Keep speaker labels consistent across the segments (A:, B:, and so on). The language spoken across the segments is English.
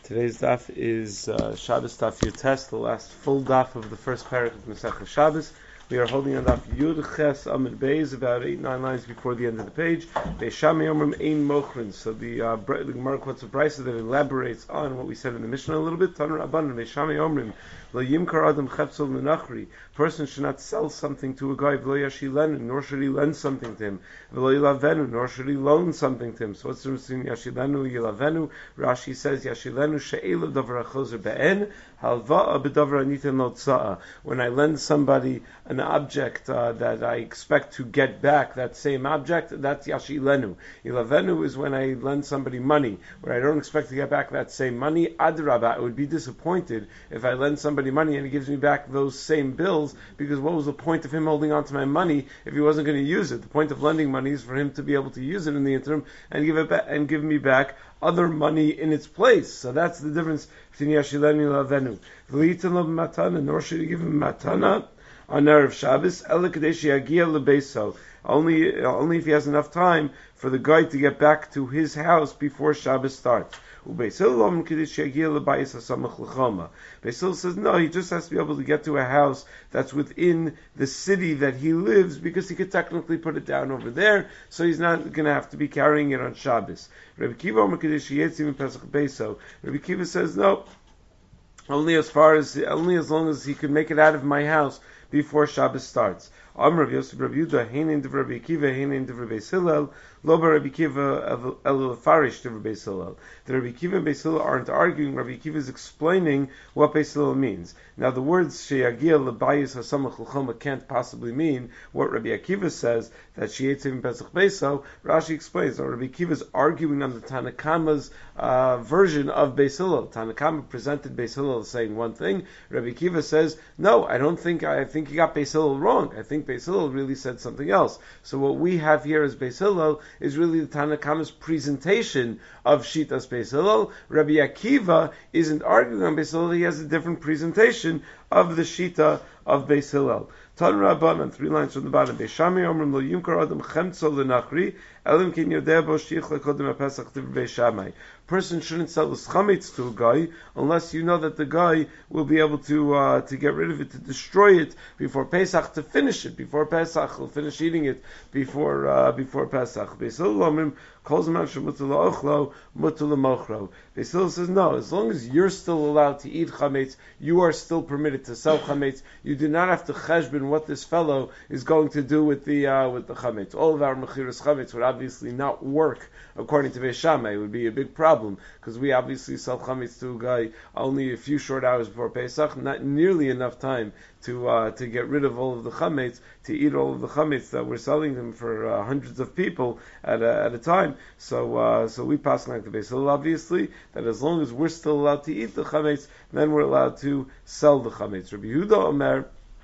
A: Today's daf is Shabbos daf Yutes, the last full daf of the first parak of Masechah Shabbos. We are holding on daf Yud Ches Amud Beis, about 8-9 lines before the end of the page. Beishami Omrim Ein Mochrin. So the Gemara quotes a brisa that elaborates on what we said in the Mishnah a little bit. Taner Rabbanan Beishami Omrim Lo Yimkar Adam Chepsel Menachri. Person should not sell something to a guy. V'lo Yashilenu, nor should he lend something to him. V'lo Yilavenu, nor should he loan something to him. So what's the difference between Yashilenu Yilavenu? Rashi says Yashilenu she'elu davar achozer be'en halva'a b'davar anitin lo tza'a. When I lend somebody an object that I expect to get back that same object, that's Yashilenu. Yilavenu is when I lend somebody money where I don't expect to get back that same money. Adrabah, I would be disappointed if I lend somebody money and he gives me back those same bills, because what was the point of him holding on to my money if he wasn't going to use it? The point of lending money is for him to be able to use it in the interim and give it back, and give me back other money in its place. So that's the difference between Yashilenu and Yilavenu. V'litin lo b'matana, nor should he give him matana on Erev Shabbos, ela kadesh yagia lebeso. Only if he has enough time for the guy to get back to his house before Shabbos starts. Beisil says no, he just has to be able to get to a house that's within the city that he lives, because he could technically put it down over there, so he's not going to have to be carrying it on Shabbos. Rabbi Kiva says no, only as long as he could make it out of my house before Shabbos starts. Amr Yosef Rabbi Yehuda, Heinin Divrei Rabbi Akiva, Heinin Divrei Beis Hillel, Lo Bar Rabbi Akiva El Farish Divrei Beis Hillel. The Rabbi Akiva and Beis Hillel aren't arguing. Rabbi Akiva is explaining what Beis Hillel means. Now the words Sheyagia Lebayis Hasamach L'Choma can't possibly mean what Rabbi Akiva says, that she ate in Pesach Beiso. Rashi explains. Rabbi Akiva is arguing on the Tanakama's version of Beis Hillel. Tanakama presented Beis Hillel saying one thing. Rabbi Akiva says, no, I think you got Beis Hillel wrong. I think Beis Hillel really said something else. So what we have here as Beis Hillel is really the Tanakama's presentation of Shitas Beis Hillel. Rabbi Akiva isn't arguing on Beis Hillel, he has a different presentation of the Shita of Beis Hillel. Tan Rabbanan, 3 lines from the bottom. Beishami Omrim Lo Yimkar Adam Chemtzo Lenachri Elim Kin Yodeh Bo Shich Lekodem HaPesach Tiv Beishamai. Person shouldn't sell his chametz to a guy unless you know that the guy will be able to get rid of it, to destroy it before Pesach, to finish it before Pesach. He'll finish eating it before Pesach. Beis Hillel Omrim Kol Zman Shemutar La'ochlo Mutar L'mochro. Beis Hillel says no. As long as you're still allowed to eat chametz, you are still permitted to sell chametz. You do not have to cheshbon what this fellow is going to do with the chametz. All of our mechiras chametz would obviously not work according to Beis Shammai. It would be a big problem, because we obviously sell chametz to a guy only a few short hours before Pesach, not nearly enough time to get rid of all of the chametz, to eat all of the chametz that we're selling them for hundreds of people at a time. So we pass like the Beis Hillel, obviously, that as long as we're still allowed to eat the chametz, then we're allowed to sell the chametz. Rabbi Yehuda Omer,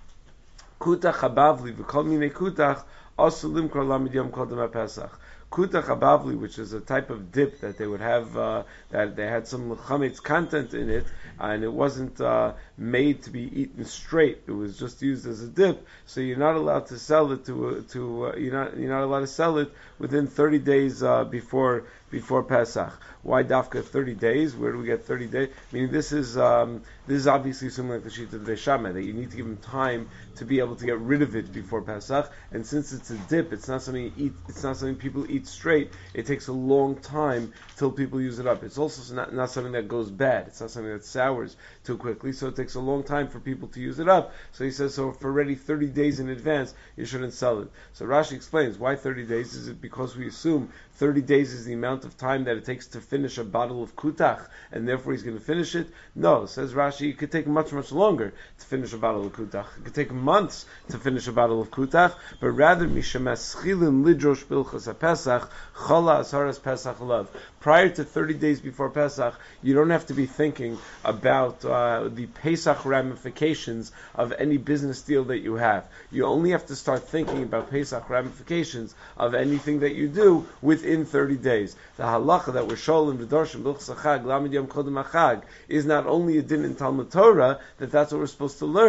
A: Kutach habavli v'kol minei kutach asu limkor lamid yom kodem haPesach. Kutach habavli, which is a type of dip that they would have, that they had some chametz content in it, and it wasn't made to be eaten straight. It was just used as a dip. So you're not allowed to sell it you're not allowed to sell it within 30 days before Pesach. Why dafka 30 days? Where do we get 30 days? I mean, this is obviously something like the sheet of the Beis Shammai, that you need to give them time to be able to get rid of it before Pesach. And since it's a dip, it's not something you eat. It's not something people eat straight. It takes a long time till people use it up. It's also not something that goes bad. It's not something that sours too quickly. So it takes a long time for people to use it up. So he says, so if already 30 days in advance, you shouldn't sell it. So Rashi explains, why 30 days? Is it because we assume 30 days is the amount of time that it takes to finish a bottle of kutach, and therefore he's going to finish it? No, says Rashi, it could take much, much longer to finish a bottle of kutach. It could take months to finish a bottle of kutach, but rather, mishemeschilin lidrosh bilchas haPesach, chala asaras Pesach love. Prior to 30 days before Pesach, you don't have to be thinking about the Pesach ramifications of any business deal that you have. You only have to start thinking about Pesach ramifications of anything that you do within 30 days. The halacha that we're sholim v'darshim bilchas hachag lamid yom kodem hachag is not only a din in Talmud Torah, that's what we're supposed to learn,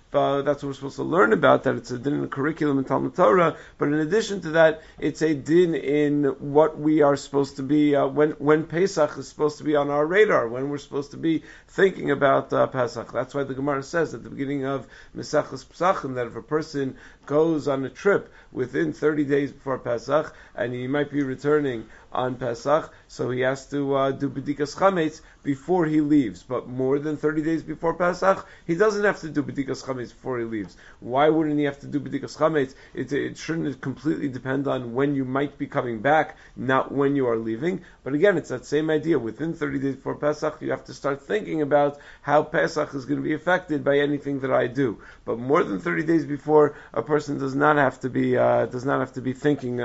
A: that's what we're supposed to learn about, that it's a din in the curriculum in Talmud Torah, but in addition to that, it's a din in what we are supposed to be, when Pesach is supposed to be on our radar, when we're supposed to be thinking about Pesach. That's why the Gemara says at the beginning of Mesechus Pesachim that if a person goes on a trip within 30 days before Pesach, and he might be returning on Pesach, so he has to do B'dikas Chametz before he leaves. But more than 30 days before Pesach, he doesn't have to do B'dikas Chametz before he leaves. Why wouldn't he have to do B'dikas Chametz? It shouldn't completely depend on when you might be coming back, not when you are leaving. But again, it's that same idea. Within 30 days before Pesach, you have to start thinking about how Pesach is going to be affected by anything that I do. But more than 30 days before, a person does not have to be thinking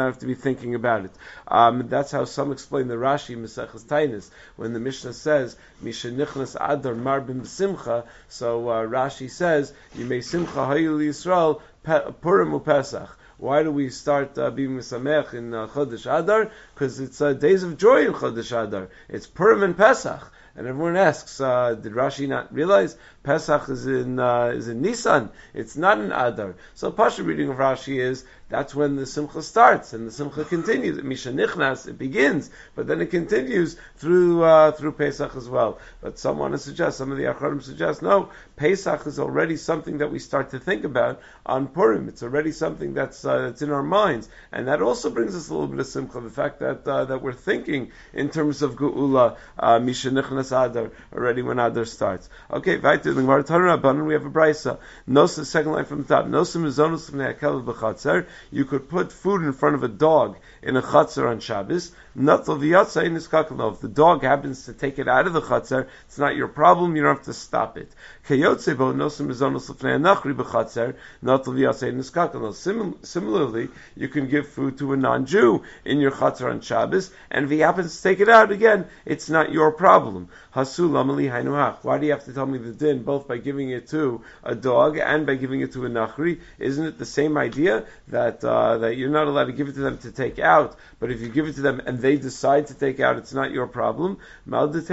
A: about it. That's how some explain the Rashi Maseches Tainis when the Mishnah says Misha Nichnas Adar Marbim Simcha. So Rashi says you may Simcha Hayil Yisrael Purim uPesach. Why do we start being Misamech in Chodesh Adar? Because it's days of joy in Chodesh Adar. It's Purim and Pesach. And everyone asks, did Rashi not realize Pesach is in Nisan? It's not in Adar. So Pasha reading of Rashi is that's when the Simcha starts and the Simcha continues. Misha Nichnas, it begins, but then it continues through Pesach as well. But some want to suggest, some of the Acharim suggest, no, Pesach is already something that we start to think about on Purim. It's already something that's in our minds, and that also brings us a little bit of Simcha. The fact that we're thinking in terms of Geula, Misha Nichnas Adar, already when Adar starts. Okay, weiter. The Gemara Tanur Rabbanan, we have a brisa. Nosa, second line from the top. Nosa mizonos l'fnei hakelev b'chatzer. You could put food in front of a dog in a chatzer on Shabbos. Natal v'yatza in iskakalov. If the dog happens to take it out of the chatzer, it's not your problem. You don't have to stop it. Kayotze bo nosa mizonos l'fnei hanachri b'chatzer. Natal v'yatza in iskakalov. Similarly, you can give food to a non-Jew in your chatzer on Shabbos, and if he happens to take it out again, it's not your problem. Hasu lamali hainuach. Why do you have to tell me the din, both by giving it to a dog and by giving it to a nachri? Isn't it the same idea that you're not allowed to give it to them to take out, but if you give it to them and they decide to take out, it's not your problem? I might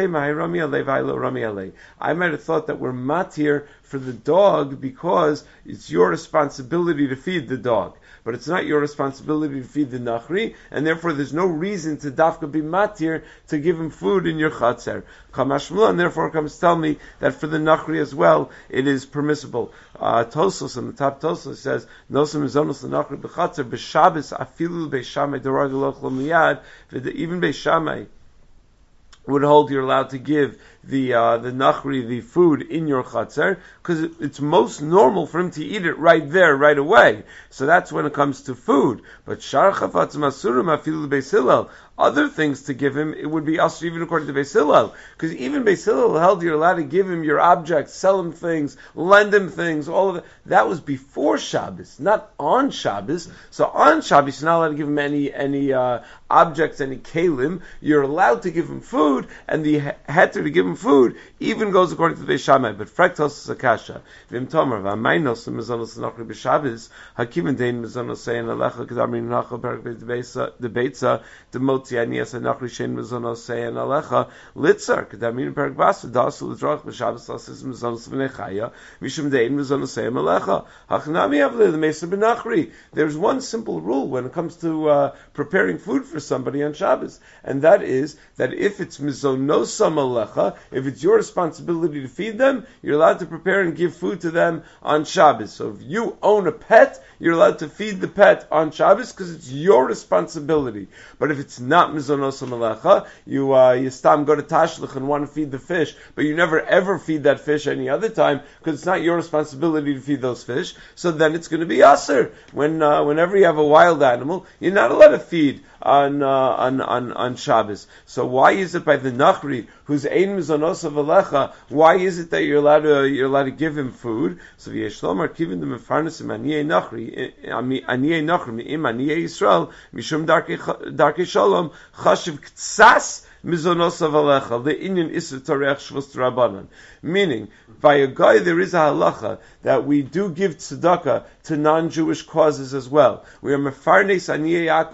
A: have thought that we're matir for the dog because it's your responsibility to feed the dog, but it's not your responsibility to feed the nachri, and therefore there's no reason to dafka be matir to give him food in your chatzer. Kamashmula, and therefore comes to tell me that for the nachri as well, it is permissible. Tosos, on the top Tosos says, Nosem mizonos l'nachri b'chatzer, b'shabes afilu b'shamay derag l'och l'miyad, even b'shamay would hold you're allowed to give the nachri, the food in your chatzar, because it's most normal for him to eat it right there, right away. So that's when it comes to food. But shar chafatz masurim afilu beis Hillel, other things to give him, it would be also even according to Beis Hillel, because even Beis Hillel held you're allowed to give him your objects, sell him things, lend him things, all of that. That was before Shabbos, not on Shabbos. So on Shabbos, you're not allowed to give him any objects, any kalim. You're allowed to give him food, and the heter to give him food even goes according to the Beis Shammai. But frektos is a kasha. Vim tomer v'amainos mizonos nachri b'Shabbos hakiven dein mizonos seyin alecha k'damrin nacha perak debeitza demot anias nachri shein mizonos seyin alecha litzar k'damrin perak basa dasu l'droch b'Shabbos lasis mizonos v'nechaya mishum dein mizonos seyin alecha hachnami avle l'meisa b'nachri. There's one simple rule when it comes to preparing food for somebody on Shabbos, and that is that if it's mizonosam alecha, if it's your responsibility to feed them, you're allowed to prepare and give food to them on Shabbos. So if you own a pet, you're allowed to feed the pet on Shabbos because it's your responsibility. But if it's not mizonosam alecha, you stam go to Tashlich and want to feed the fish, but you never ever feed that fish any other time because it's not your responsibility to feed those fish. So then it's going to be aser. Whenever you have a wild animal, you're not allowed to feed on Shabbos. So why is it by the nachri who's ein mizonos of alecha? Why is it that you're allowed to give him food? So v'yeshlomar kivin the mefarnasim aniyei nachri im aniyei Yisrael mishum darkei shalom chashiv ktsas mizonos of alecha the inyan iser torech shvus rabbanan. Meaning, by a guy there is a halacha that we do give tzedakah to non-Jewish causes as well. We are mefarnes aniyei akum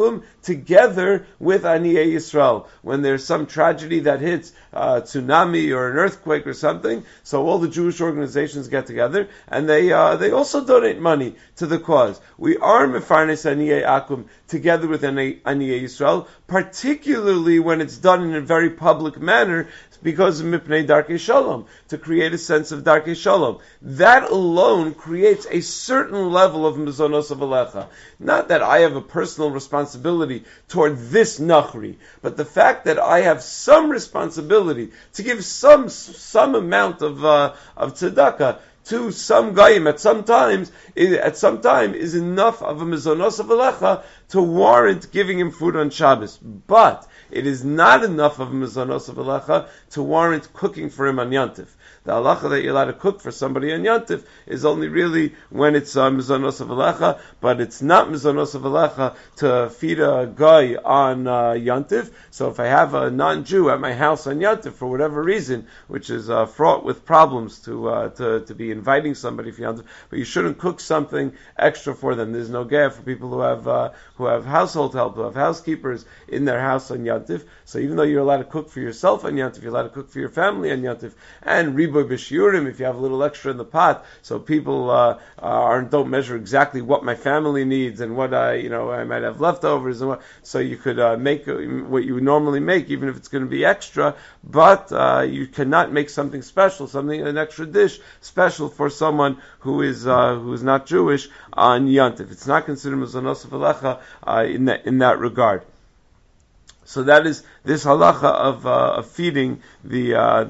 A: together with Aniyei Yisrael. When there's some tragedy that hits, tsunami or an earthquake or something, so all the Jewish organizations get together and they also donate money to the cause. We are Mefarnes Aniyei Akum together with Aniyei Yisrael, particularly when it's done in a very public manner, because of Mipnei Darkei Shalom, to create a sense of Darkei Shalom. That alone creates a certain level of Mizonos of Alecha. Not that I have a personal responsibility toward this Nachri, but the fact that I have some responsibility to give some amount of tzedakah to some Goyim at some time is enough of a Mizonos of Alecha to warrant giving him food on Shabbos. But it is not enough of a Mizonos of Alecha to warrant cooking for him on Yantif. The halacha that you're allowed to cook for somebody on Yantif is only really when it's Mizonos of Alecha, but it's not Mizonos of Alecha to feed a guy on Yantif. So if I have a non-Jew at my house on Yantif for whatever reason, which is fraught with problems to be inviting somebody for Yantif, but you shouldn't cook something extra for them. There's no gaya for people who have household help, who have housekeepers in their house on Yantif. So even though you're allowed to cook for yourself on Yantif, you're allowed to cook for your family on Yantif, and riboy b'shiurim, if you have a little extra in the pot, so people don't measure exactly what my family needs and what I might have leftovers, and so you could make what you would normally make, even if it's going to be extra, but you cannot make something special, an extra dish special for someone who is not Jewish on Yantif. It's not considered Mizonos of Alecha in that regard. So that is this halacha of feeding the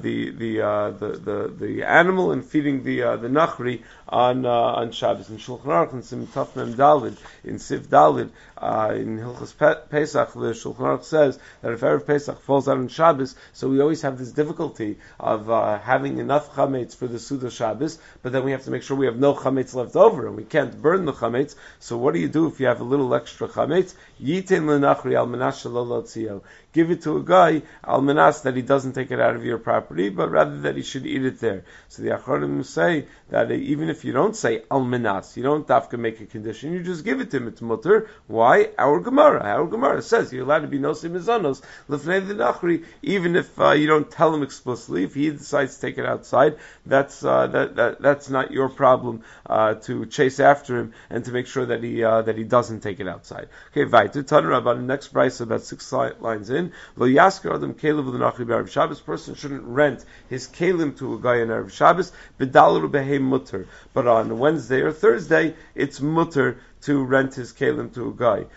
A: animal and feeding the nachri on Shabbos. In Shulchan Aruch in Sim Taf Mem Dalid in Sif Dalid in Hilchos Pesach, the Shulchan Aruch says that if Erev Pesach falls out on Shabbos, so we always have this difficulty of having enough chametz for the Suda Shabbos, but then we have to make sure we have no chametz left over, and we can't burn the chametz. So what do you do if you have a little extra chametz? Yitin lenachri al menas shelo lotziyo. Give it to a guy, al menas, that he doesn't take it out of your property, but rather that he should eat it there. So the Acharonim say that even if you don't say al menas, you don't dafka make a condition, you just give it to him, it's mutter. Why? Our Gemara says you're allowed to be nosi mizanos lefnei the nachri, even if you don't tell him explicitly. If he decides to take it outside, that's not your problem to chase after him and to make sure that he doesn't take it outside. Okay, Vaytu Tanra, about the next price, about 6 lines in. Lo yasker adam kelev l'nachri b'erev Shabbos. Person shouldn't rent his kelim to a guy on erev Shabbos. B'dalur behem mutter, but on Wednesday or Thursday it's mutter to rent his kelim to a guy.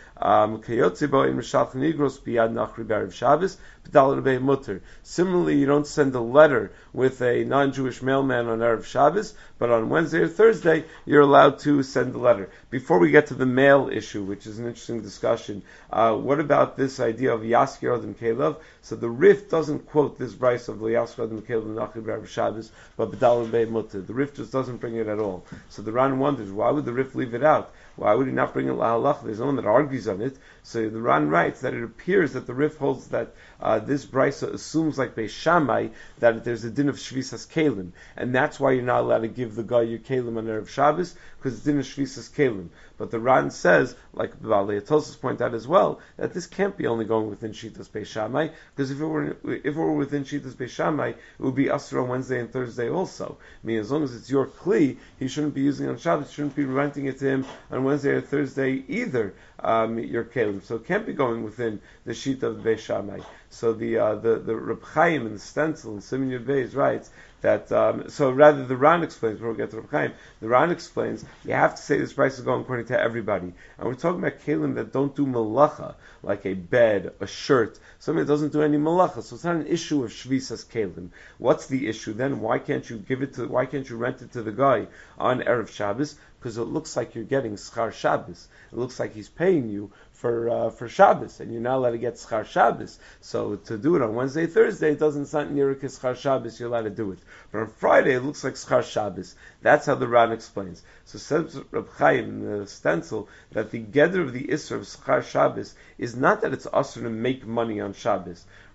A: Similarly, you don't send a letter with a non-Jewish mailman on Erev Shabbos, but on Wednesday or Thursday, you're allowed to send a letter. Before we get to the mail issue, which is an interesting discussion, what about this idea of Yaskir Adam Kelev? So the Rif doesn't quote this brayso of Yaskir Adam Kelev Nachri B'Erev Shabbos, but B'Dalur Bei Mutter. The Rif just doesn't bring it at all. So the Ran wonders, why would the Rif leave it out? Why would he not bring it lahalach? There's no one that argues on it. So the Ran writes that it appears that the Rif holds that this brayso assumes, like Beis Shammai, that there's a din of shvisas kelim, and that's why you're not allowed to give the guy your kelim on Erev Shabbos, because it's din of shvisas kelim. But the Ran says, like Balei Tosfos point out as well, that this can't be only going within Shitas Beis Shammai, because if it were within Shitas Beis Shammai, it would be Asr on Wednesday and Thursday also. I mean, as long as it's your kli, he shouldn't be using it on Shabbos, shouldn't be renting it to him on Wednesday or Thursday either, your kelim. So it can't be going within the Shita of Beis Shammai. So the Reb Chaim in the stencil in Siman Yud Beis writes that so rather the Ran explains, before we get to Reb Chaim, the Ran explains you have to say this price is going according to everybody, and we're talking about kelim that don't do malacha, like a bed, a shirt, something that doesn't do any malacha. So it's not an issue of shvisas kelim. What's the issue then? Why can't you rent it to the guy on Erev Shabbos? Because it looks like you're getting schar Shabbos. It looks like he's paying you for Shabbos, and you're not allowed to get schar Shabbos. So to do it on Wednesday, Thursday, it doesn't sound near schar Shabbos. You're allowed to do it, but on Friday it looks like schar Shabbos. That's how the Ran explains. So says Reb Chaim in the stencil that the gather of the Isra of schar Shabbos is not that it's usher to make money on Shabbos.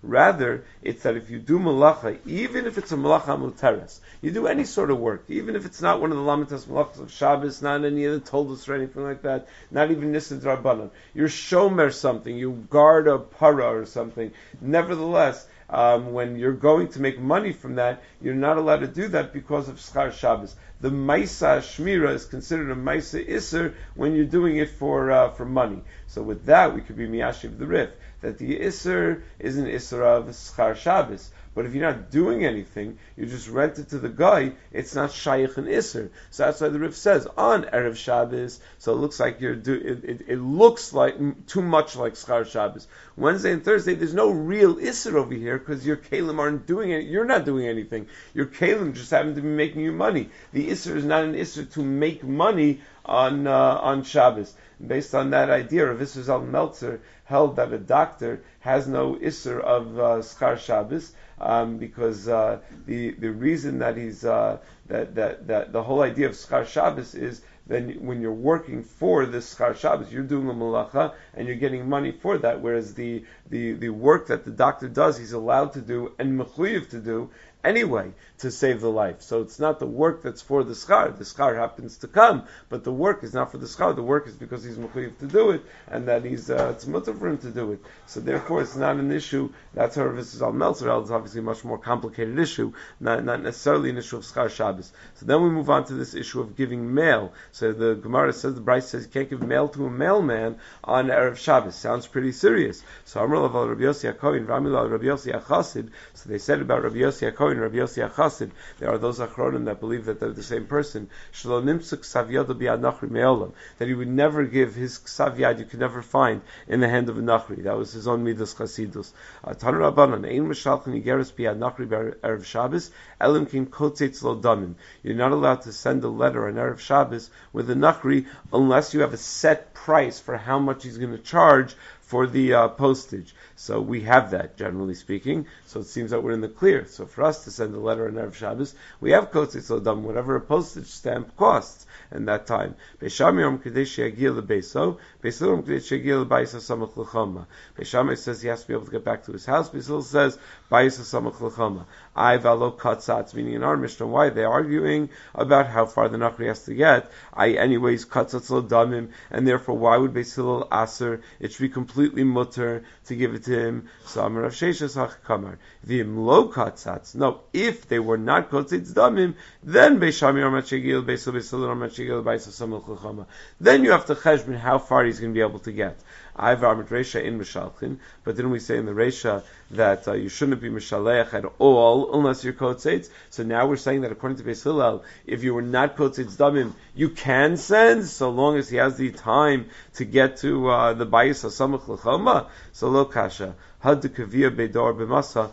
A: Rather, it's that if you do malacha, even if it's a malacha muteres, you do any sort of work, even if it's not one of the lamitas malachas of Shabbos, not any of the toldos or anything like that, not even nisid rabbanon, you're shomer something, you guard a para or something. Nevertheless, when you're going to make money from that, you're not allowed to do that because of schar Shabbos. The Maisa Shmira is considered a Maisa Isser when you're doing it for money. So with that, we could be Miyashiv the Rif, that the Isser is an Isser of Schar Shabbos. But if you're not doing anything, you just rent it to the guy, it's not Shaykh and Isser. So that's why the Rif says, on Erev Shabbos, so it looks like it looks like too much like Schar Shabbos. Wednesday and Thursday, there's no real Isser over here, because your Kalim aren't doing it, you're not doing anything. Your Kalim just happen to be making you money. The Isser is not an Isser to make money on Shabbos. Based on that idea, Rav Isser Zal Meltzer held that a doctor has no Isser of Schar Shabbos, because the reason that he's that the whole idea of Schar Shabbos is then when you're working for this Schar Shabbos, you're doing a malacha and you're getting money for that, whereas the work that the doctor does, he's allowed to do and mechuyev to do anyway to save the life. So it's not the work that's for the schar. The schar happens to come, but the work is not for the schar. The work is because he's mechuyev to do it, and that it's mutter for him to do it. So therefore, it's not an issue. That's how this is al Meltzer. It's obviously a much more complicated issue, not necessarily an issue of schar Shabbos. So then we move on to this issue of giving mail. So the Gemara says, the Bryce says, you can't give mail to a mailman on Erev Shabbos. Sounds pretty serious. So Amar Laval Rabbi Yossi HaKohen, Ramila Rabbi Yossi HaChassid. So they said about Rabbi Yossi HaKohen and Rabbi Yossi HaChassid, there are those Achronim that believe that they're the same person, Shelo Nimsuk Ksav Yado Bi'ad Nachri Me'olam, that he would never give his Ksav Yad, you could never find in the hand of a Nachri. That was his own Midas Chasidus. Tanu Rabbanan, Ein Mishalchan Yigeres Bi'ad Nachri Erev Shabbos, Elim Kin Kotzetz Lo Damim. You're not allowed to send a letter on Erev Shabbos with a Nachri unless you have a set price for how much he's going to charge for the postage. So we have that, generally speaking. So it seems that we're in the clear. So for us to send a letter on Erev Shabbos, we have Kotzetz Lodam, whatever a postage stamp costs in that time. Beishamay says he has to be able to get back to his house. Beisil says, I valo katzatz, meaning in our Mishnah, why they're arguing about how far the Nachri has to get. Anyways, katzatz Lodamim, and therefore why would Beisil aser? It should be completely mutter to give it to him. So Amar Rav Sheshas HaChamar V'im lo katzatz. No, if they were not kotzitz damim, then Beishamir Machigil Beisil Machigil Baisa Samul Chachama. Then you have to cheshbon how far he's going to be able to get. I've armit Reisha in Mishalchin, but didn't we say in the Reisha that you shouldn't be Mishaleach at all unless you're Kotzetz? So now we're saying that according to Beis Hillel, if you were not Kotzetz Damim, you can send, so long as he has the time to get to the Bayis HaSamach L'choma. So lo kasha. Had the Kaviyah Beidor B'masa,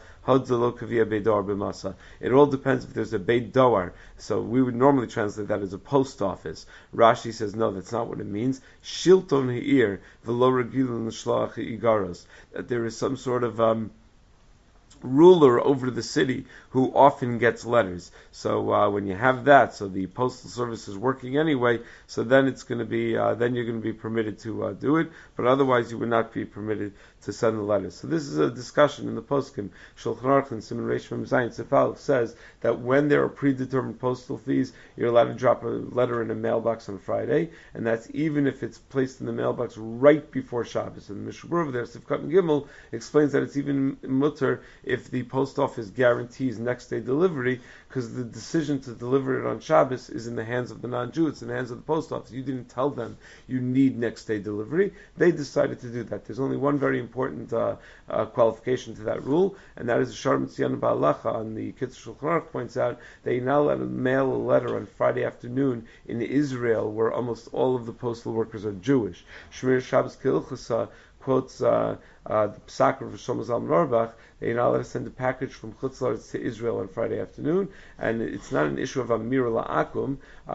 A: it all depends if there's a Beit Doar. So we would normally translate that as a post office. Rashi says, no, that's not what it means. Shilton Ha'ir, V'lo Regilun L'shloach Igaros. That there is some sort of ruler over the city who often gets letters. So when you have that, so the postal service is working anyway, so then it's going to be, then you're going to be permitted to do it, but otherwise you would not be permitted to send the letters. So this is a discussion in the poskim. Shulchan Aruch and Siman Reish Mem Zayin Sefal says that when there are predetermined postal fees, you're allowed to drop a letter in a mailbox on Friday, and that's even if it's placed in the mailbox right before Shabbos. And the Mishnah Berurah there, Sifkat and Gimel, explains that it's even mutter if the post office guarantees next day delivery, because the decision to deliver it on Shabbos is in the hands of the non-Jew, it's in the hands of the post office. You didn't tell them you need next day delivery. They decided to do that. There's only one very important qualification to that rule, and that is the Shar Mitzion Ba'alacha on the Kitzur Shulchan Aruch points out that you're not allowed to mail a letter on Friday afternoon in Israel, where almost all of the postal workers are Jewish. Shmir Shabbos K'ilchasa quotes the Psak of Shlomo Zalman Auerbach, that you're not allowed to send a package from Chutz La'aretz to Israel on Friday afternoon, and it's not an issue of Amir La'akum.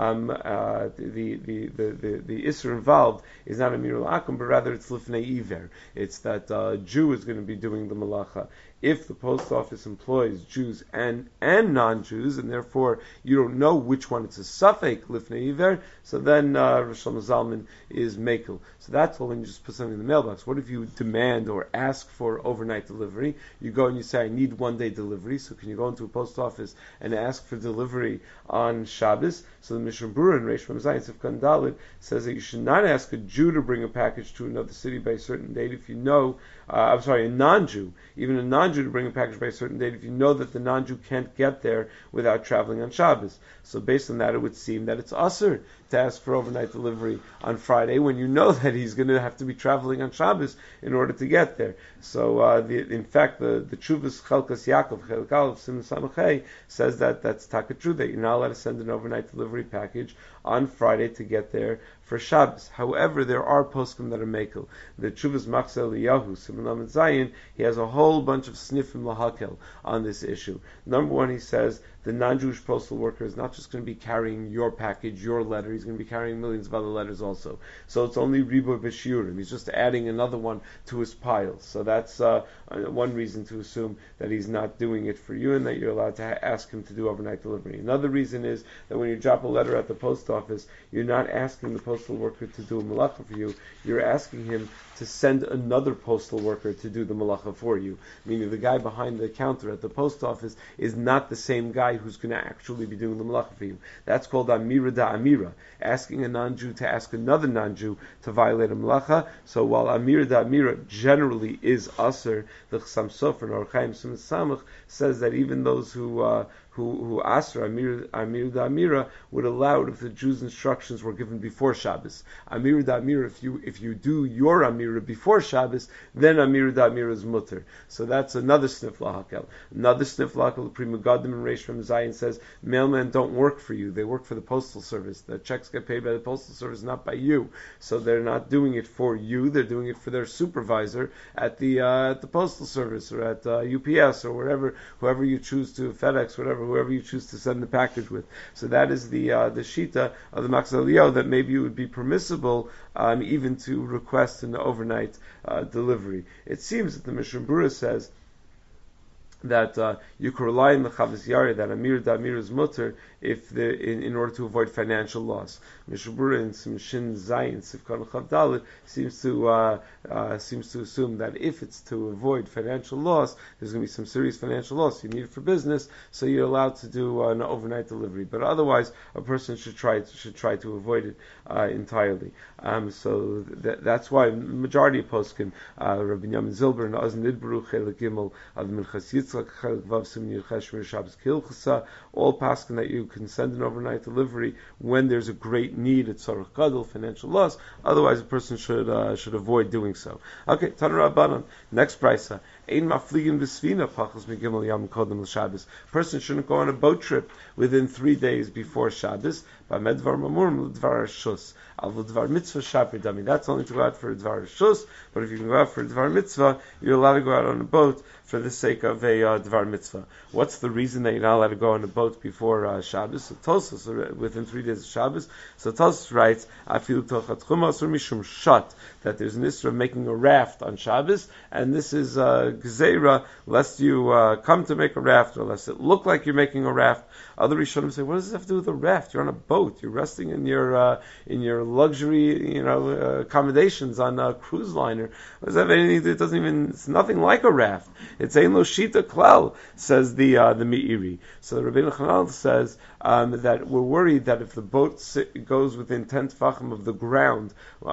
A: The Isser involved is not Amir La'akum, but rather it's Lifnei Iver. It's that a Jew is going to be doing the malacha. If the post office employs Jews and non-Jews, and therefore you don't know which one it's a suffix Lifnei Iver, so then Rosh Zalman is Mekel. So that's all when you just put something in the mailbox. What if you demand or ask for overnight delivery. You go and you say, I need 1 day delivery, so can you go into a post office and ask for delivery on Shabbos? So the Mishnah Berurah in Reish Mem Zayin Sifkan Daled says that you should not ask a Jew to bring a package to another city by a certain date if you know, a non-Jew, even a non-Jew to bring a package by a certain date if you know that the non-Jew can't get there without traveling on Shabbos. So based on that, it would seem that it's usher to ask for overnight delivery on Friday when you know that he's going to have to be traveling on Shabbos in order to get there. So, in fact, the Chuvas Chelkas Yaakov, Chelk Aleph, Siman Samachay, says that that's taka true, that you're not allowed to send an overnight delivery package on Friday to get there for Shabbos. However, there are poskim that are mekel. The Chuvas Machzeh Eliyahu, Siman Lamed Zayin, he has a whole bunch of snifim lahakel on this issue. Number one, he says the non-Jewish postal worker is not just going to be carrying your package, your letter, he's going to be carrying millions of other letters also. So it's only ribo b'shiurim. He's just adding another one to his pile. So that's one reason to assume that he's not doing it for you and that you're allowed to ask him to do overnight delivery. Another reason is that when you drop a letter at the post office, you're not asking the postal worker to do a malacha for you, you're asking him to send another postal worker to do the malacha for you. Meaning the guy behind the counter at the post office is not the same guy who's going to actually be doing the malacha for you. That's called amira da amira, asking a non-Jew to ask another non-Jew to violate a malacha. So while amira da amira generally is aser, the Chassam Sofer and Or Chaim Sumas Samach says that even those who asra amir da amira would allow it if the Jews' instructions were given before Shabbos. Amir da amira, if you do your amira before Shabbos, then amir da amira is mutter. So that's another snif lahakel. Another snif lahakel, the Pri Megadim and Reish Mem Zayin says mailmen don't work for you; they work for the postal service. The checks get paid by the postal service, not by you. So they're not doing it for you; they're doing it for their supervisor at the postal service or at UPS or whoever you choose to, FedEx, whoever you choose to send the package with. So that is the shita of the Machzeh Eliyahu, that maybe it would be permissible even to request an overnight delivery. It seems that the Mishnah Berurah says that you can rely on the Chavos Yair that Amir da Amir is mutter in order to avoid financial loss. Mishnah Berurah in Simshin Zayin Sifkan Chav Dalet seems to assume that if it's to avoid financial loss, there's going to be some serious financial loss. You need it for business, so you're allowed to do an overnight delivery. But otherwise, a person should try to avoid it entirely. So that's why the majority of poskim, Rabbi Yamin Zilber and Oz Nidbaru Chelik Gimel of Minchas Yitzchak Chelik Vav Simin Yerchesh Mir Shabbos Kilchasa, all paskin that you can send an overnight delivery when there's a great need at Tzarech Gadol, financial loss. Otherwise, a person should avoid doing so. Okay, Tanur Rabbanan. Next brisa. Ein mafligin b'sfina pachas migimel yam kodem l'Shabbos. Person shouldn't go on a boat trip within 3 days before Shabbos. B'medvar mamurim l'dvar shus. Al l'dvar mitzvah shapir dami. That's only to go out for a dvar shus. But if you can go out for a dvar mitzvah, you're allowed to go out on a boat for the sake of a dvar mitzvah. What's the reason that you're not allowed to go on a boat before Shabbos? So Tosfos, within 3 days of Shabbos. So Tosfos writes, Afilu tochat chumas or mishum shat, that there's an issue of making a raft on Shabbos, and this is gzeira, lest you come to make a raft, or lest it look like you're making a raft. Other Rishonim say, what does this have to do with a raft? You're on a boat. You're resting in your luxury, accommodations on a cruise liner. What does that have anything? It doesn't even. It's nothing like a raft. It's ein lo shita klal, says the Meiri. So the Rabbeinu Chanal says that we're worried that if the boat goes within 10 tefachim of the ground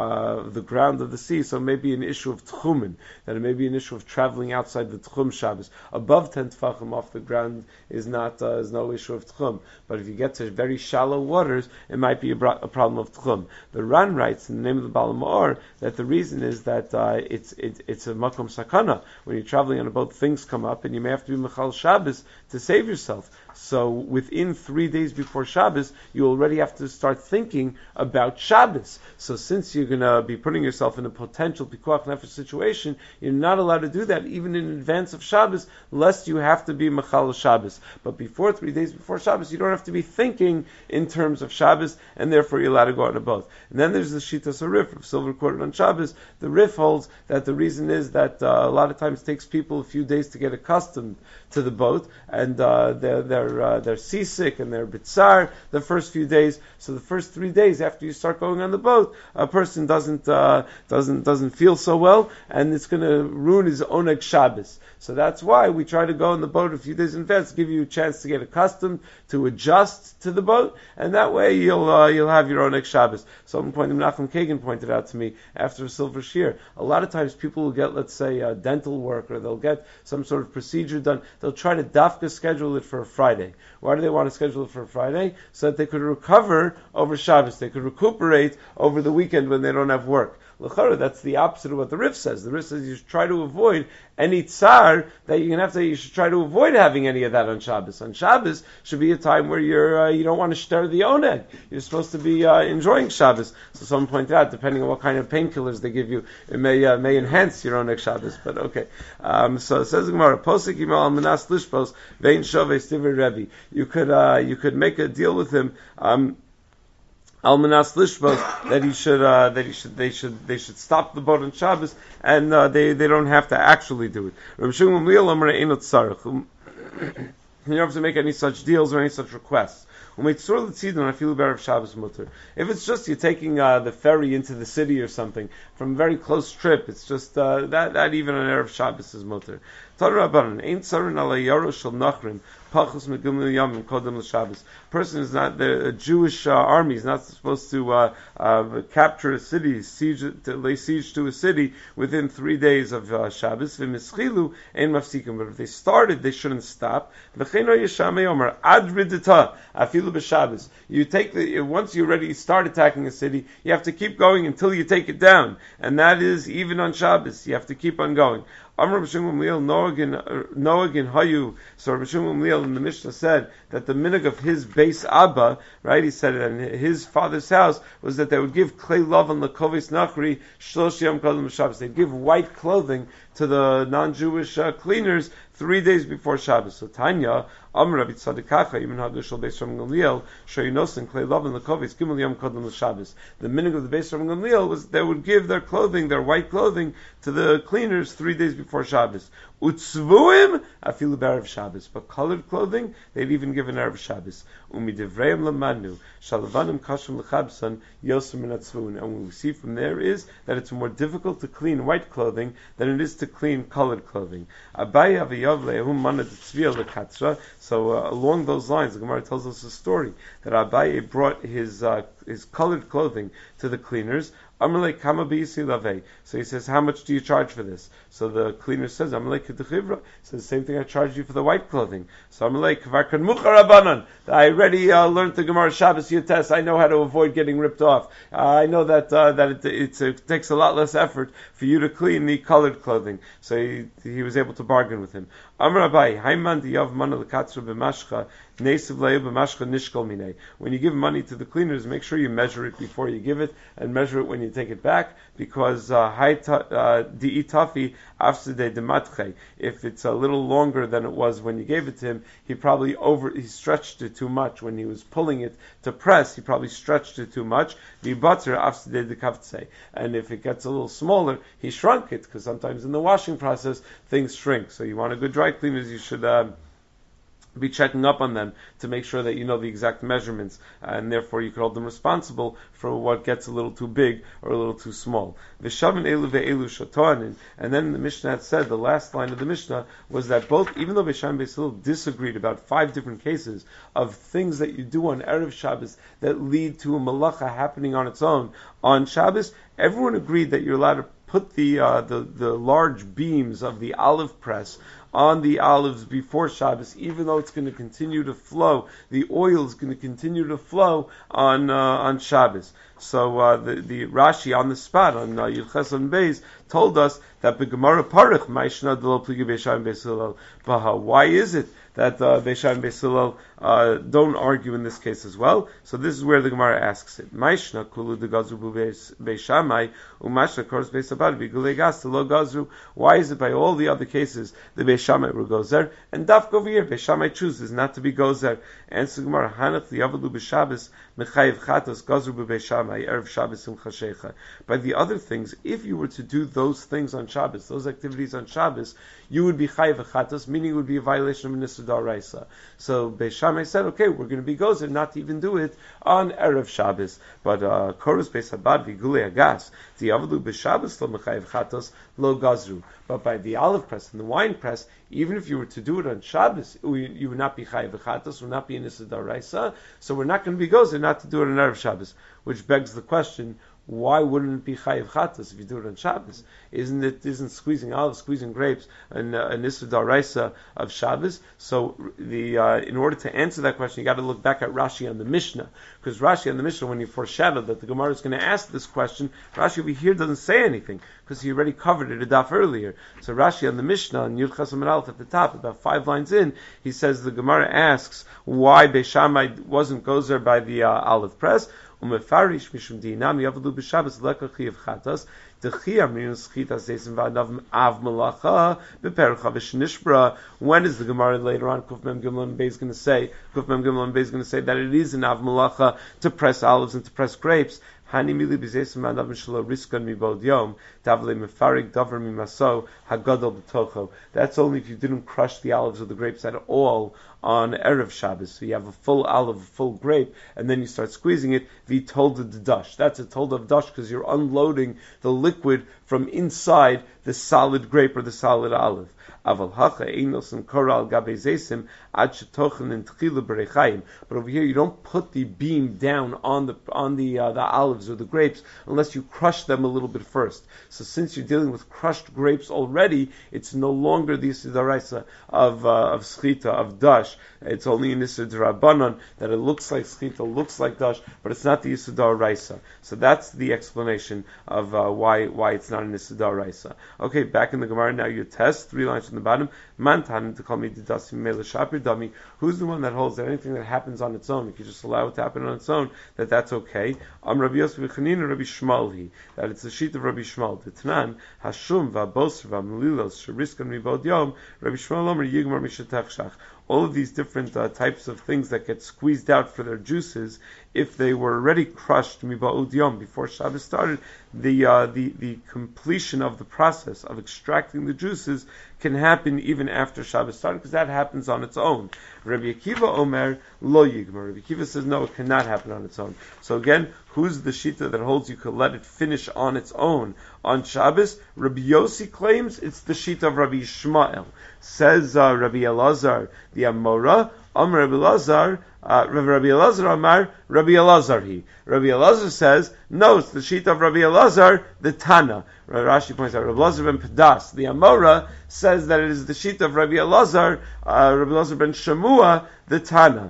A: of the sea, so it may be an issue of tchumen, that it may be an issue of traveling outside the tchum Shabbos. Above 10 tefachim off the ground is no issue of tchum. But if you get to very shallow waters, it might be a problem of tchum. The Ran writes in the name of the Baal Ma'or that the reason is that it's a makom sakana. When you're traveling on a boat, things come up, and you may have to be mechal Shabbos to save yourself. So within 3 days before Shabbos, you already have to start thinking about Shabbos. So since you're going to be putting yourself in a potential pikuach nefesh situation, you're not allowed to do that even even in advance of Shabbos, lest you have to be Mechal Shabbos. But before 3 days before Shabbos, you don't have to be thinking in terms of Shabbos, and therefore you're allowed to go on a boat. And then there's the Shitas Rif of silver corded on Shabbos. The Rif holds that the reason is that a lot of times it takes people a few days to get accustomed to the boat, and they're seasick and they're bitzar the first few days. So the first 3 days after you start going on the boat, a person doesn't feel so well, and it's going to ruin his oneg Shabbos. So that's why we try to go on the boat a few days in advance, give you a chance to get accustomed, to adjust to the boat, and that way you'll have your oneg Shabbos. Someone Menachem Kagan pointed out to me after a silver shear. A lot of times people will get, let's say, dental work, or they'll get some sort of procedure done. They'll try to dafka schedule it for a Friday. Why do they want to schedule it for a Friday? So that they could recover over Shabbos. They could recuperate over the weekend when they don't have work. L'chara, that's the opposite of what the Rif says. The Rif says you should try to avoid any tsar that you can have to. You should try to avoid having any of that on Shabbos. On Shabbos should be a time where you don't want to stir the oneg. You're supposed to be enjoying Shabbos. So someone pointed out, depending on what kind of painkillers they give you, it may enhance your oneg Shabbos. But okay. So it says Gemara, Posek Imal al Manas Lishpos Vein Shovei Stiver Rebbe. You could make a deal with him. Almanas Lishbos, they should stop the boat on Shabbos, and they don't have to actually do it. Rabbi Shimon Gamliel Amar Einot Tzarich. You don't have to make any such deals or any such requests. If it's just you're taking the ferry into the city or something from a very close trip, it's just that even on Erev Shabbos is mutter. Person is not a Jewish army is not supposed to capture a city, lay siege to a city within 3 days of Shabbos. But if they started, they shouldn't stop. You take once you already start attacking a city, you have to keep going until you take it down, and that is even on Shabbos. You have to keep on going. Amar Rabbi Shimon Gamliel Noagin Hayu. So Rabbi Shimon Gamliel in the Mishnah said that the minhag of his base Abba, right? He said that in his father's house was that they would give klei lavan lekovis nachri shlosh yom kodem Shabbos. They'd give white clothing to the non-Jewish cleaners 3 days before Shabbos. So Tanya, Amar Rabbi Tzadikacha, even Hagushal Beis Rabbi Gamliel, Shoyinosin Klei Lavan Lekovis Gimel Yom Kodem Shabbos. The minhag of the Beis Rabbi Gamliel was they would give their clothing, their white clothing, to the cleaners 3 days before Shabbos. Utzvuim afilu b'erev Shabbos, but colored clothing they'd even give an erev Shabbos. Umidivreim lamanu shalavanim kashim lechabsan yosem min atzvuin. And what we see from there is that it's more difficult to clean white clothing than it is to clean colored clothing. Abaye aviyav le'ehum manad tzviyah lekatra. So along those lines, the Gemara tells us a story that Abaye brought his colored clothing to the cleaners. Amalei kama b'yisi lavei. So he says, how much do you charge for this? So the cleaner says, Amalei k'dechivra. Says the same thing I charged you for the white clothing. So Amalei kvar kan mucharabanan. I already learned the Gemara Shabbos Yotes. I know how to avoid getting ripped off. I know that it takes a lot less effort for you to clean the colored clothing. So he was able to bargain with him. Amar Abai, Haiman diyav mana lekatra b'mashcha. When you give money to the cleaners, make sure you measure it before you give it, and measure it when you take it back, because if it's a little longer than it was when you gave it to him, he stretched it too much when he was pulling it to press. He probably stretched it too much. And if it gets a little smaller, he shrunk it, because sometimes in the washing process things shrink. So you want a good dry cleaners, you should be checking up on them to make sure that you know the exact measurements, and therefore you can hold them responsible for what gets a little too big or a little too small. And then the Mishnah had said, the last line of the Mishnah was that both, even though Beis Shammai and Beis Hillel disagreed about 5 different cases of things that you do on Erev Shabbos that lead to a malacha happening on its own on Shabbos, everyone agreed that you're allowed to put the large beams of the olive press on the olives before Shabbos, even though it's going to continue to flow. The oil is going to continue to flow on Shabbos. So the Rashi on the spot on Yud Ches on Beis told us that Gemara Parach Maishna Delo Pligi Beishaim Beis Hillel Baha. Why is it that Beishaim Beis Hillel don't argue in this case as well? So this is where the Gemara asks it. Maishna Kulu de Gazru Beishamai Umashna Kors Beisabad Bigulei Gas Lo Gazru. Why is it by all the other cases the Beishamai were gozer and Dafka over here Beishamai chooses not to be gozer? Answer the Gemara Hanach Liavalu B'Shabbos Mechayev Chatos Gazru B'Beishamai Erev Shabbos Simcha Shecha. By the other things, if you were to do those things on Shabbos, those activities on Shabbos, you would be chayiv chatos, meaning it would be a violation of Nisur Daraisa. So Beis Shammai said, okay, we're going to be gozer not to even do it on Erev Shabbos. But Korus Beis Habad Vigulei Agas, the Avlu B'Shabbos lo mechayiv chatos lo gazru. But by the olive press and the wine press, even if you were to do it on Shabbos, you would not be chayiv chatos, would not be in Nisur Daraisa. So we're not going to be gozer not to do it on Erev Shabbos, which begs the question, why wouldn't it be chayiv chatas if you do it on Shabbos? Isn't squeezing olives, squeezing grapes, an Nisur Daraisa of Shabbos? So in order to answer that question, you got to look back at Rashi and the Mishnah, because Rashi and the Mishnah, when he foreshadowed that the Gemara is going to ask this question, Rashi over here doesn't say anything because he already covered it a daf earlier. So Rashi and the Mishnah and Yud Ches Amud Aleph at the top, about 5 lines in, he says the Gemara asks why Beis Shammai wasn't gozer by the olive press. Umefarish mishum di'inam yavlu b'Shabbos lekachi of chatas dechi amrinus chitas desim v'adav av malacha bepercha v'shnishbra. When is the Gemara later on Kuf Mem Gimel and Beis going to say? Kuf Mem Gimel and Beis going to say that it is an av malacha to press olives and to press grapes. Hani mili b'zesim v'adav mishlo riskan mibod yom davle mefarig davar mimaso hagadol b'tocho. That's only if you didn't crush the olives or the grapes at all on Erev Shabbos. So you have a full olive, a full grape, and then you start squeezing it, v'tolda the dash. That's a tolda of dash because you're unloading the liquid from inside the solid grape or the solid olive. Aval hacha einos and koral gabe zesim ad shetochen and tchila berechayim. But over here, you don't put the beam down on the olives or the grapes unless you crush them a little bit first. So since you're dealing with crushed grapes already, it's no longer the Yisur Daraisa of schita, of dash. It's only in Yisur Darabanan that it looks like schita, looks like dash, but it's not the Yisur Daraisa. So that's the explanation of why it's not in Yisur Daraisa. Okay, back in the Gemara now. Your test 3 lines from the bottom. Mantan to call me didasim mele shapir dami. Who's the one that holds that anything that happens on its own, if you just allow it to happen on its own, that's okay? Rabbi Yosef B'Chanina, Rabbi Shmuel, that it's the sheet of Rabbi Shmuel. The Tanan Hashum va'Bosr va'Melilos sheriskan mibod yom. Rabbi Shmuel Omer Yigmar mishatachshach. All of these different types of things that get squeezed out for their juices, if they were already crushed miba'ud yom before Shabbos started, the completion of the process of extracting the juices can happen even after Shabbos started, because that happens on its own. Rabbi Akiva Omer lo yigmar. Rabbi Akiva says no, it cannot happen on its own. So again, who's the shita that holds you could let it finish on its own on Shabbos? Rabbi Yossi claims it's the shita of Rabbi Yishmael. Says Rabbi Elazar the Amora, Amar Rabbi Elazar, Rabbi Elazar Amar, Rabbi Elazar he. Rabbi Elazar says, no, it's the sheet of Rabbi Elazar, the Tana. Rashi points out, Rabbi Elazar ben Pedas, the Amora, says that it is the sheet of Rabbi Elazar, Rabbi Elazar ben Shemua, the Tana.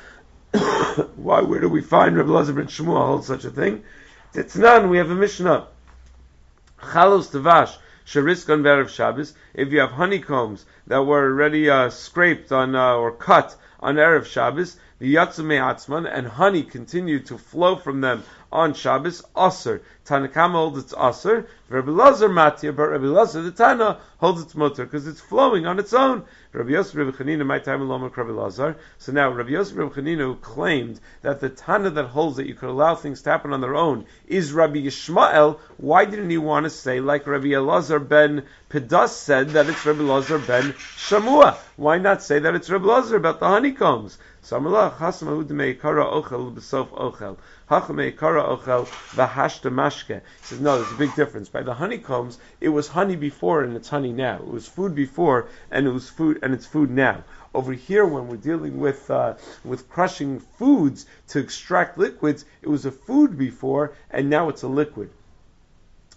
A: Why, where do we find Rabbi Elazar ben Shemua holds such a thing? Titnan, we have a Mishnah. Chalos Tavash, Shariskan Be'erev Shabbos, if you have honeycombs that were already scraped on or cut on Erev Shabbos, the Yatsume Atzman, and honey continued to flow from them on Shabbos, Aser. Tanakama holds it's Aser, Rabbi Lazar Matia, but Rabbi Lazar the Tana holds it's Mutter, because it's flowing on its own. Rabbi Yosef Rabbi Chanina, my time alone with Rabbi Lazar. So now Rabbi Yosef Rabbi Chanina, who claimed that the Tana that holds that you could allow things to happen on their own is Rabbi Yishmael, why didn't he want to say like Rabbi Elazar ben Pedas said that it's Rabbi Elazar ben Shamua? Why not say that it's Rabbi Elazar about the honeycombs? Samalach Hasmahu Demeikara Ochel B'Sof Ochel. Hachameikara Ochel V'Hashta Mashke. He says, no, there's a big difference. By the honeycombs, it was honey before and it's honey now. It was food before and it was food and it's food now. Over here, when we're dealing with crushing foods to extract liquids, it was a food before and now it's a liquid.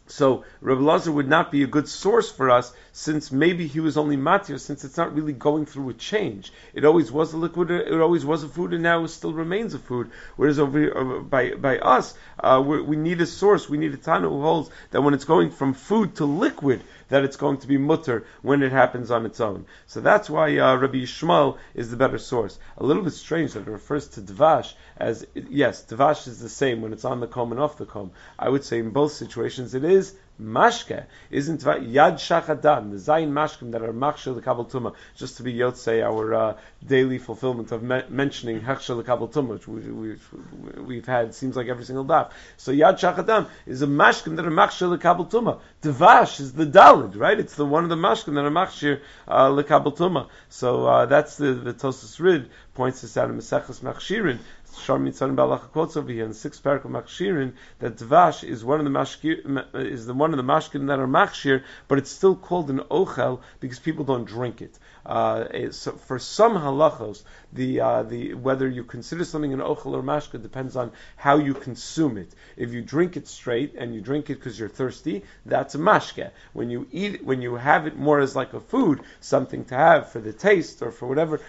A: So Rabbi Lazar would not be a good source for us, since maybe he was only matir, since it's not really going through a change. It always was a liquid, it always was a food, and now it still remains a food. Whereas over here, by us, we need a source, we need a Tana who holds that when it's going from food to liquid, that it's going to be mutter when it happens on its own. So that's why Rabbi Yishmael is the better source. A little bit strange that it refers to dvash as, yes, dvash is the same when it's on the comb and off the comb. I would say in both situations it is mashke. Isn't yad shachadan, the zayin mashkim that are machshel l'kabel tuma, just to be yotzei our daily fulfillment of mentioning hechshel l'kabel tuma, which we've had, seems like every single daf. So yad shachadan is a mashkim that are machshel l'kabel tuma. Dvash is the dalid, right? It's the one of the mashkim that are machshir l'kabel tuma. So that's the Tosas Rid points this out in Maseches Machshirin. Shar Mitzvah Balach quotes over here in the 6th parak of Machshirin that dvash is one of the mashkim that are machshir, but it's still called an ochel because people don't drink it. So for some halachos, the whether you consider something an ochel or mashka depends on how you consume it. If you drink it straight and you drink it because you're thirsty, that's a mashke. When you eat it, when you have it more as like a food, something to have for the taste or for whatever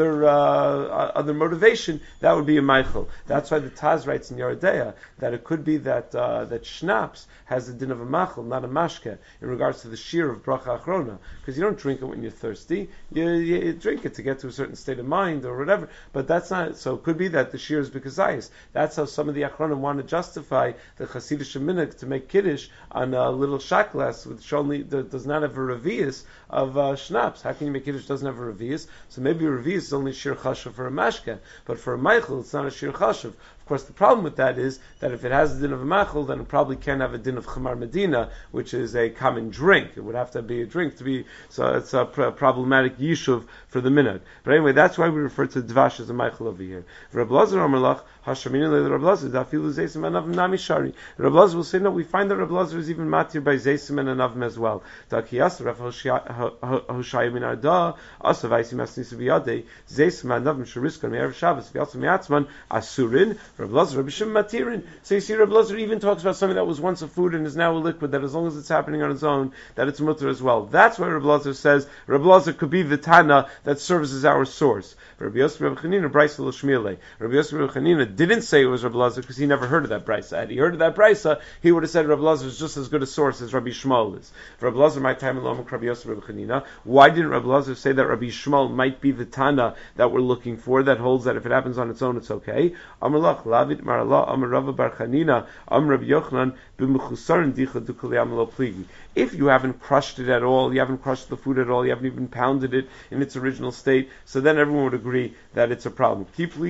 A: other motivation, that would be a meichel. That's why the Taz writes in Yeridea that it could be that schnapps has the din of a machel, not a mashke, in regards to the shear of bracha achrona, because you don't drink it when you're thirsty. You drink it to get to a certain state of mind or whatever, but that's not, so it could be that the shear is because ayis. That's how some of the achronim want to justify the Hasidic minhag to make kiddush on a little shot glass, which only does not have a revius of schnapps. How can you make kiddush doesn't have a revius? So maybe a revius is only shir chashav for a mashke, but for a meichel it's not a shir chashav. Of course, the problem with that is that if it has a din of a machel, then it probably can have a din of chamar medina, which is a common drink. It would have to be a drink to be, so it's a problematic yishuv for the minhag. But anyway, that's why we refer to dvash as a machel over here. Reb Lazar Amalach, Hashamina le Reb Lazar, dafilu zeisim anavim nami shari. Reb Lazar will say, no, we find that Reb Lazar is even matir by zeisim and anavim as well. Takiyas Rav Hoshaya min Arda, asa vaisim asnisu biyadei, zeisim anavim shariskan me'erev Shabbos, v'yatsu me'atzman, asurin, Reb Lazar, Reb Shimon matirin. So you see, Reb Lazar even talks about something that was once a food and is now a liquid, that as long as it's happening on its own, that it's mutter as well. That's why Reb Lazar says, Reb Lazar could be the Tana that serves as our source. Rabbi Yosef Reb Chanina, Brisa L'Shmielei. Rabbi Yosef Reb Chanina didn't say it was Reb Lazar because he never heard of that Brisa. Had he heard of that Brisa, he would have said Reb Lazar is just as good a source as Rabbi Shmuel is. Reb Lazar, my time alone with Rabbi Yosef Reb Chanina. Why didn't Reb Lazar say that Rabbi Shmuel might be the Tana that we're looking for, that holds that if it happens on its own, it's okay? Amalach, Lavit, Marallah, Amar Rava Bar Chanina, Amar Rabbi Yochanan, B'mechusarin dicha dukali amalo pligi. If you haven't crushed it at all, you haven't crushed the food at all, you haven't even pounded it in its original state, so then everyone would agree that it's a problem.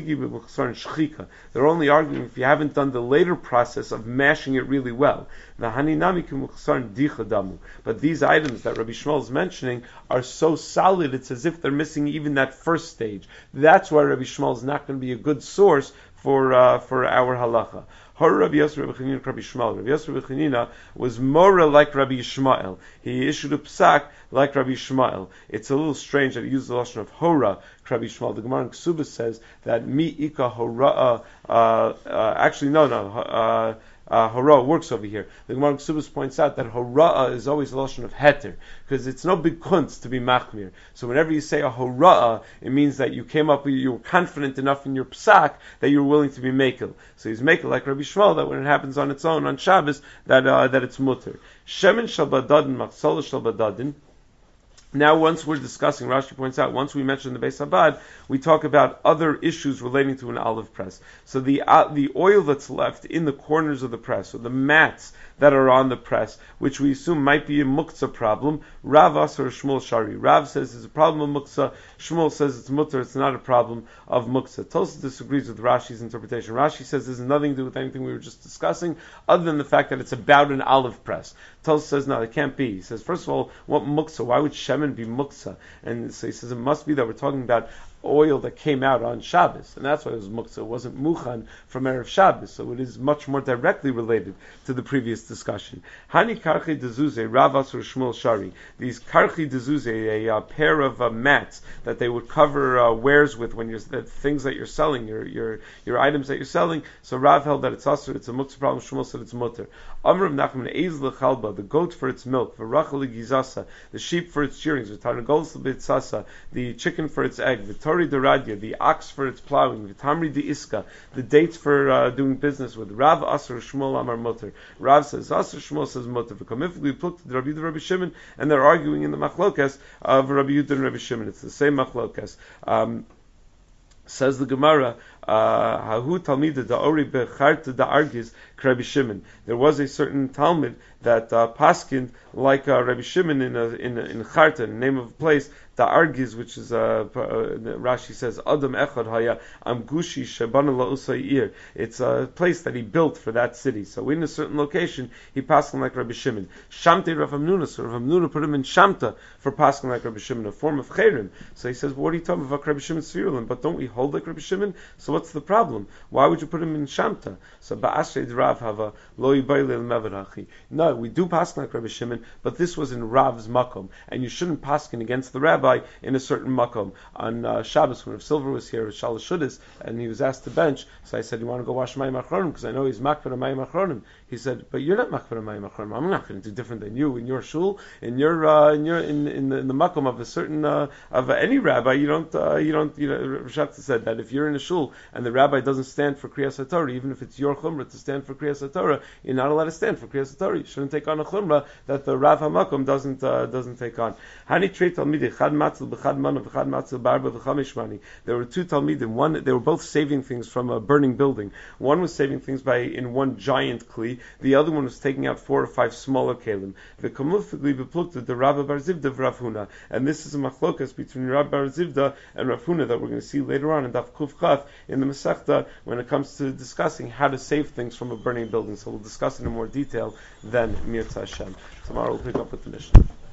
A: They're only arguing if you haven't done the later process of mashing it really well. But these items that Rabbi Shmuel is mentioning are so solid, it's as if they're missing even that first stage. That's why Rabbi Shmuel is not going to be a good source for our halacha. Rabbi Yosef Rabbi Chanina, Rabbi Shmuel. Rabbi Yosef Rabbi Chanina was more like Rabbi Yishmael. He issued a psak like Rabbi Yishmael. It's a little strange that he used the lashon of hora, Rabbi Yishmael. The Gemara in Ksubas says that mi ika hora. Hora works over here. The Gemara in Ksubas points out that hora is always a lashon of heter, because it's no big kunz to be machmir. So whenever you say a hora, it means that you were confident enough in your psak that you were willing to be mekel. So he's mekel like Rabbi Shmuel, that when it happens on its own on Shabbos, that it's mutter. Shemen shal badadin, machzol shal badadin. Now, once we're discussing, Rashi points out, once we mention the Beis Habad, we talk about other issues relating to an olive press. So the oil that's left in the corners of the press, or the mats that are on the press, which we assume might be a muktzah problem, Rav Asar Shmuel Shari. Rav says it's a problem of muktzah, Shmuel says it's mutter, it's not a problem of muktzah. Tosfos disagrees with Rashi's interpretation. Rashi says there's nothing to do with anything we were just discussing, other than the fact that it's about an olive press. Tosfos says no, it can't be. He says, first of all, what muktzah? Why would shemen be muktzah? And so he says it must be that we're talking about oil that came out on Shabbos, and that's why it was muktzah. It wasn't muchan from Erev Shabbos, so it is much more directly related to the previous discussion. Hani karchi dezuze Rav Asur Shmuel Shari. These karchi dezuze, a pair of mats that they would cover wares with when you're the things that you're selling, your items that you're selling. So Rav held that it's asur, it's a muktzah problem. Shmuel said it's mutter. Amr of Nachman eiz lechalba, the goat for its milk, v'rachel gizasa, the sheep for its shearings, v'tarnagol b'tzasa, the chicken for its egg, v'tori deradia, the ox for its plowing, v'tamri de iska, the dates for doing business with. Rav asur Shmuel amar mutter. Rav says asur, Shmuel says mutter. V'kamifli put the Rabbi Yehuda Rabbi Shimon, and they're arguing in the machlokas of Rabbi Yehuda and Rabbi Shimon. It's the same machlokas. Says the Gemara, Hahu Talmida da'ori becharta da'argiz k'Rabbi Shimon. There was a certain Talmud that paskined like Rabbi Shimon in Charta, in the name of a place, da'argiz, which is Rashi says Adam Echad Haya Amgushi Shebana La'usayir. It's a place that he built for that city. So in a certain location, he paskined like Rabbi Shimon. Shamte Rav Hamnuna, so Rav Hamnuna put him in Shamta for paskined like Rabbi Shimon, a form of Chayrim. So he says, what are you talking about Rabbi Shimon Sfirulim? But don't we hold like Rabbi Shimon? So what's the problem? Why would you put him in Shamta? So Ba'ashrei Rav Hava Lo Yibayli L'Mevarachi. No, we do paskin like Rabbi Shimon, but this was in Rav's makom, and you shouldn't paskin against the rabbi in a certain makom. On Shabbos, when Rav Silver was here, Shalosh Shudis, and he was asked to bench, so I said, you want to go wash Mayim Achronim? Because I know he's makvar Mayim Achronim. He said, but you're not makvar Mayim Achronim. I'm not going to do different than you in your shul, in the makom of a certain of any rabbi. You don't. Rav said that if you're in a shul and the rabbi doesn't stand for Kriyas HaTorah, even if it's your chumrah to stand for Kriyas HaTorah, you're not allowed to stand for Kriyas HaTorah. You shouldn't take on a chumrah that the Rav HaMakom doesn't take on. Hani trei talmidei, chad matzil b'chad mana v'chad matzil b'arba v'chamish mani. There were two talmidim. One, they were both saving things from a burning building. One was saving things in one giant kli. The other one was taking out 4 or 5 smaller kelim. The kamufigli beplukta the Rabba Bar Zivda v'Rav Huna. And this is a machlokas between Rabba Bar Zivda and Rav Huna that we're going to see later on in Daf Kuf Chaf in the Masechta when it comes to discussing how to save things from a burning building. So we'll discuss it in more detail than Mirza Hashem. Tomorrow we'll pick up with the Mishnah.